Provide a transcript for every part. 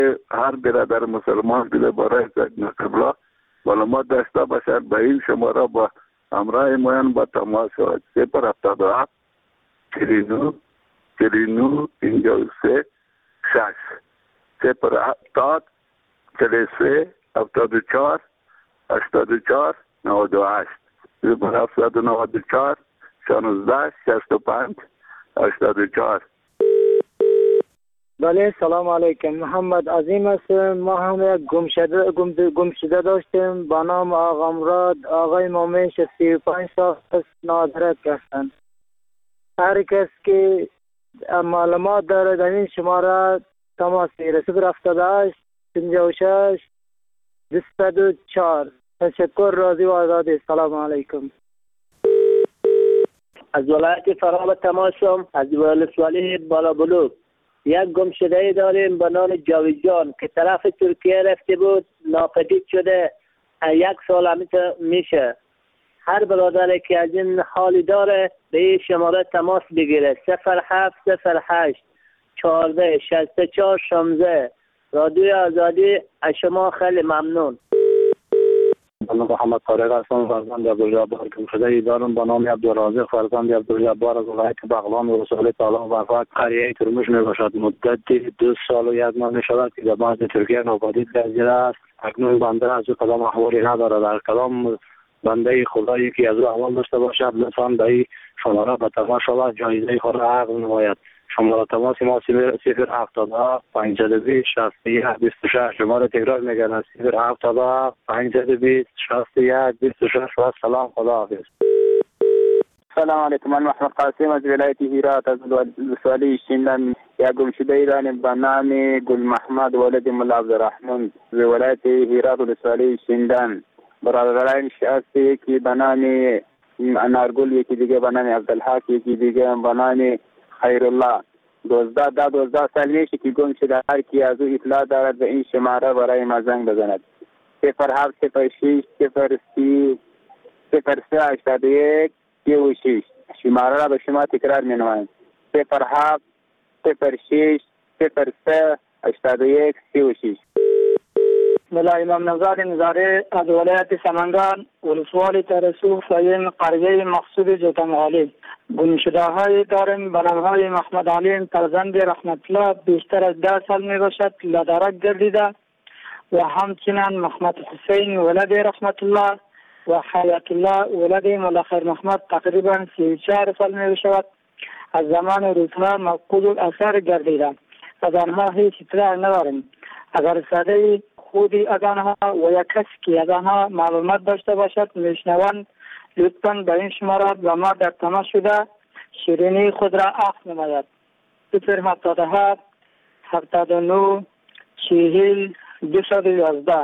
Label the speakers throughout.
Speaker 1: هر برادر مسلمان دل برای سجن قبله ولی ما داشته باشد به این شماره با همراه ماین با تماس شود 077 49 49 53 6 070 43 74 84 98 094 16 65 84.
Speaker 2: بله سلام علیکم. محمد عظیم است. ما هم یک گمشده داشتیم با نام آقا مراد. آقای مومنش 35 سال است، نادرک هستند. هر کس که معلومات داره در این شماره تماس بگیره 078 56 204. تشکر، راضی و آزادی. سلام علیکم.
Speaker 3: از ولایت فرام تماسم از ولسوالی بالا بلوک یک گمشده داریم به نام جاویدجان که طرف ترکیه رفته بود، ناپدید شده. یک سال همیشه میشه. هر برادر که از این حالی داره به این شماره تماس بگیره 0708 14 64 16. رادیو آزادی. از شما خیلی ممنون.
Speaker 4: من محمد طارق هستم، فرزند عبدالجبار گمشده دارم به نام عبدالرازق فرزند عبدالجبار از ولایت بغلان و رسول تعالی و فقط قریه ترمش می باشد. مدت 2 سال و 1 ماه می شود که در مرز ترکیه ناپدید گردیده است. اکنون بنده از او کدام احوالی نداره. در کدام بنده خدایی که از او احوال داشته باشد لطفا به این شماره به تماس شود، جایزه خود را عقد نماید. شماره تماس ما 070 520 61 26. شماره تکرار میگن 070 520 61 26. و سلام، خدا حافظ.
Speaker 5: سلام علیکم. من محمد قاسم از ولایت هرات از ولسوالی شینلند. یک گمشده ایرانی به نام گل محمد ولد ملا عبدالرحمن از ولایت هرات ولسوالی شینلند. برادرانش هستی که به نام انارگل، یکی دیگه به نام عبدالحق، یکی دیگه به نام خیرالله. 12 سال میشه که گم شده. هر کی از او اطلاع دارد به این شماره برای ما زنگ بزند 0706 03 81 36. شماره را به شما تکرار می نمایم 0706 03 81 36.
Speaker 2: ملا امام نزار نزاره از ولایت سمنگان ولسوالی ترسوخ سایم قریه مقصود جوتمغالی. گمشده های داریم به نامهای محمد علیم فرزند رحمت الله بیشتر از 10 سال می باشد لدرک گردیده و همچنین محمد حسین ولد رحمت الله و حیات الله ولد ملا خیر محمد تقریبا 34 سال می باشد. از زمان روزها مفقود الاثر گردیده. از آنها هیچ اطلاع نداریم. اگر ساده خودی از آنها و یک کسی که از آنها معلومات داشته باشد میشنوند لطفاً به این شماره با ما در تماس شده شیرینی خود را عقد نماید 077 79 40 211.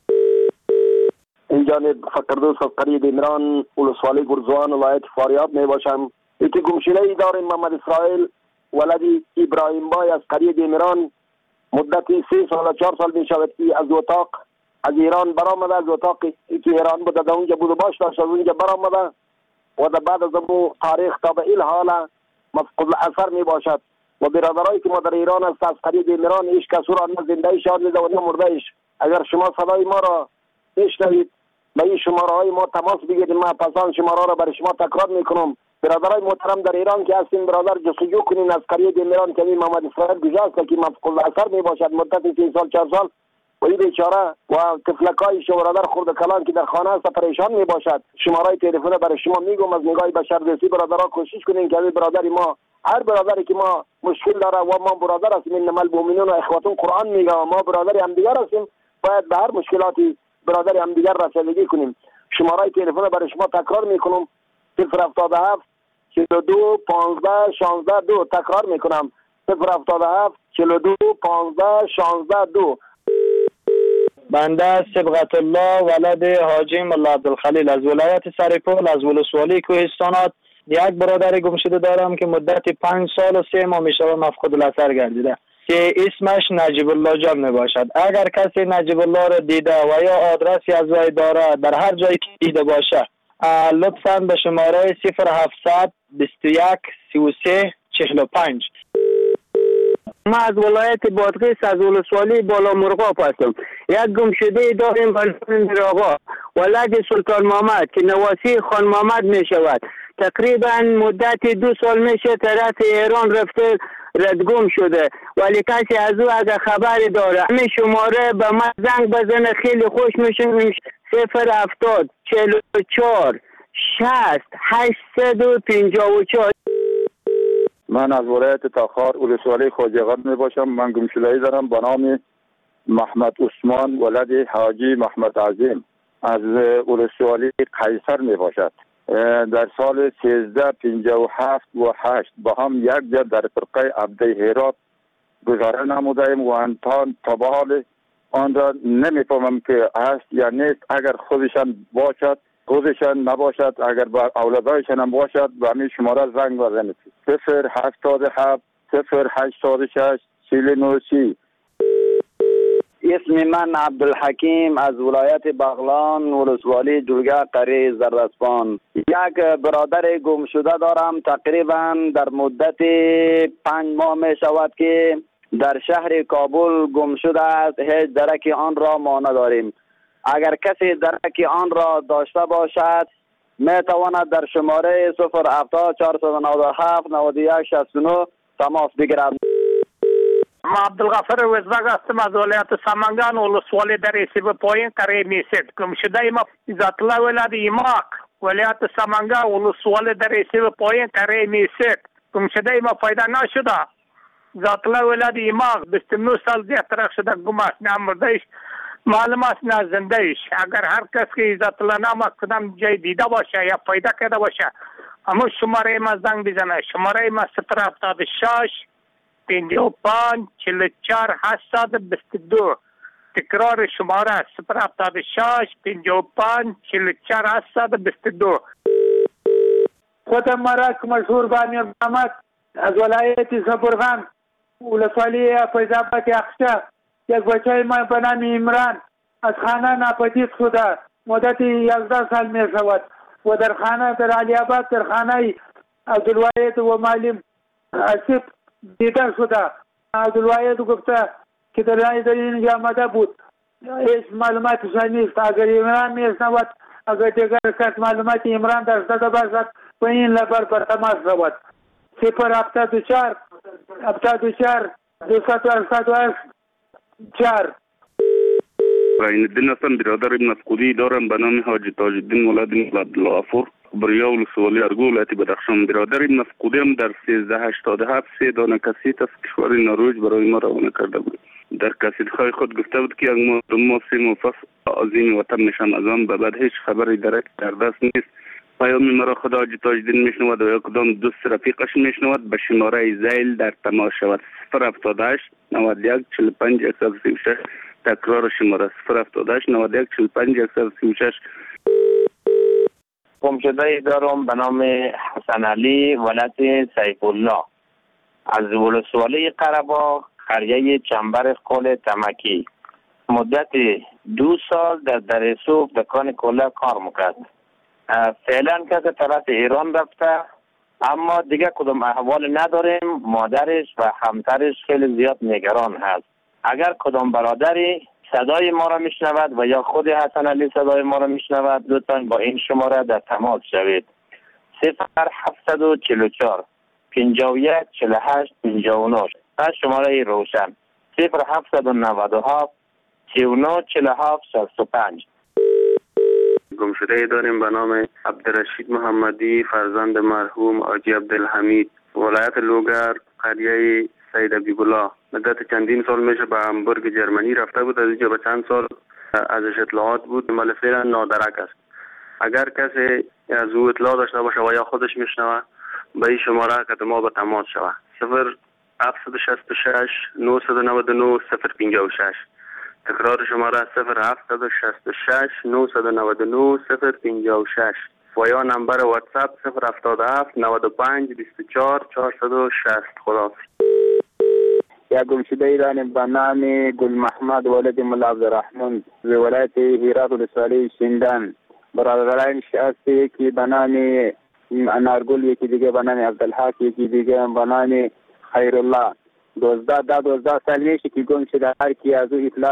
Speaker 4: اینجا فقردوس از قریه دیمران ولسوالی گرزوان ولایت فاریاب می باشم. یکی گمشده ای داریم محمد اسرائیل ولدی ابراهیم بای از قریه دیمران. مدتی 3 سال و 4 سال می شود که از اتاق از ایران برآمده. از اتاقی که ایران بوده در اونجا بود و باش داشت از اونجا برآمده و در بعد از اون تاریخ تا به این حال مفقود الاثر می باشد. و برادرایی که ما در ایران است از قریه ایران هیچ کس را نه زنده شاد دیده و نه مرده ایش. اگر شما صدای ما را بشنوید به این شماره های ما تماس بگیرید. ما پسان شماره را برای شما تکرار میکنم. برادرای محترم در ایران که هستین برادر جستجو کنین از قریه ایران که محمد اسرائیل گذاشت که مفقود الاثر می باشد مدت 3 سال 4 سال و این بیچاره و طفلکای شو برادر خرد کلان که در خانه است پریشان می باشد. شماره تلفن برای شما میگم از نگاه بشردوستی برادرها کوشش کنین که برادر ما هر برادری که ما مشکل داره و ما برادر هستیم انما المؤمنون اخوة قرآن میگه و ما برادر هم دیگر هستیم باید به هر مشکلاتی برادر هم دیگر رسیدگی کنیم. شماره تلفن برای شما تکرار میکنم 077 42 15 16 2. تکرار میکنم 077 42 15 16 2.
Speaker 2: بنده صبغت الله ولد حاجی ملا عبدالخلیل از ولایت سرپل از ولسوالی کوهستانات. یک برادر گمشده دارم که مدت 5 سال و 3 ماه میشه مفقود الاثر گردیده که اسمش نجیب الله جان می باشد. اگر کسی نجیب الله را دیده و یا آدرسی از وی داره در هر جایی که دیده باشه لطفاً به شماره 0700 21 33 45
Speaker 3: ما از ولایت بادغیس از ولسوالی بالا مرغاب هستم. یک گمشده داریم به نام میرآقا ولد سلطان محمد که نواسی خان محمد می شود. تقریبا مدت 2 سال میشه طرف ایران رفته ردگم شده، ولی کسی از او اگر خبری داره همین شماره به من زنگ بزنه خیلی خوش میشه. 070 44 60 854.
Speaker 5: من از ولایت تاخار ولسوالی خواجه‌قد می باشم. من گمشده‌ای دارم به نام محمد عثمان ولد حاجی محمد عظیم از ولسوالی قیصر می باشد. در سال 1357 و 8 با هم یک جا در فرقه عبده هرات گذاره نمودیم و انتان تا به حال آن را نمیفهمم که هست یا نیست. اگر خودشان باشد خودشان نباشد، اگر با اولادایشان هم باشد به همین شماره زنگ بزنید 077 086 4930.
Speaker 6: اسم من عبدالحکیم از ولایت بغلان ولسوالی جلگه قریه زرسپان. یک برادر گم شده دارم. تقریبا در مدت 5 ماه می شود که در شهر کابل گم شده است. هیچ درک آن را ما نداریم. اگر کسی درک آن را داشته باشد می تواند در شماره 070 497 9169 تماس بگیرد.
Speaker 2: ما عبدالغفر وزبگ هستم از ولایت سمنگان ولسوالی در سیب پایین قریه میسید. گمشده ما ذات الله ولد ایماق ولایت سمنگان ولسوالی در سیب پایین قریه میسید. گمشده ما پیدا نشده. ذات الله ولد ایماق 29 سال دیگه ترک شده. گم است، نه مردهش معلوم است نه زندهش. اگر هر کس که ذات الله نام کدام جای دیده باشه یا پیدا کرده باشه اما شماره ما زنگ بزنه. شماره ما 076 55 44 822. تکرار شماره 076 55 44 822.
Speaker 7: خودم مرک مشهور بانی محمد از ولایت زبرغان ولسوالی فیض‌آباد اخشا. یک بچه ما به نام عمران از خانه ناپدید شده مدت 11 سال می شود و در خانه در علی آباد در خانه عبدالواحد و معلم اسیب دیده شده. عبدالواحد گفته که در اینجا آمده بود. هیچ معلوماتش نیست. اگر عمران میشنود، اگر دیگر کس معلومات عمران داشته باشد و این لبر پر تماس شود 074 74 284.
Speaker 1: این الدین هستم، برادر مفقودی دارم به نام حاجی تاج الدین ولد عبدالغفور بریا ولسوالی ارگو ولایت بدخشان. برادر مفقودی هم در 1387 3 دانه کسیت از کشور نروژ برای ما روانه کرده بود. در کسیت‌های خود گفته بود که اگر ما 3 ماه از این وطن میشم از آن به بعد هیچ خبری درک در دست نیست. پیام مرا خدا حاجی تاج الدین میشنود و یا کدام دوست رفیقش میشنود به شماره زیل در تماس شود 078 91 45 136. تکرار شماره 078 91 45 136.
Speaker 6: گمشده دارم به نام حسن علی ولد سیف الله از ولسوالی قره‌باغ قریه چنبر قل تمکی. مدت 2 سال در درسوف دکان کلا کار میکرد. فعلا که طرف ایران رفته اما دیگه کدام احوال نداریم. مادرش و همسرش خیلی زیاد نگران هست. اگر کدام برادری صدای ما را میشنود و یا خود حسن علی صدای ما را میشنود لطفاً با این شماره در تماس شوید 0744 51 48 59. از شماره روشن 0797 39 47 65.
Speaker 1: گمشده داریم به نام عبدالرشید محمدی فرزند مرحوم حاجی عبدالحمید ولایت لوگر قریه سید عبیبالله. مدت چندین سال میشه به همبورگ جرمنی رفته بود. از اینجا به چند سال ازش اطلاعات بود ولی فعلا نادرک است. اگر کسی از او اطلاع داشته باشه و یا خودش میشنوه به این شماره که ما به تماس شوه 0766 999 056. تکرار شماره 0766 999 056 و یا نمبر واتساپ 077 95 24 460. خدا.
Speaker 5: یک گمشده ایران به نام گل محمد ولد ملا عبدالرحمن از ولایت هرات ولسوالی شیندان. برادرانش هست یکی به نام انارگل، یکی دیگه به نام عبدالحق، یکی دیگه به نام خیرالله. 12 سال میشه که گم شده. هر کی از او اطلاع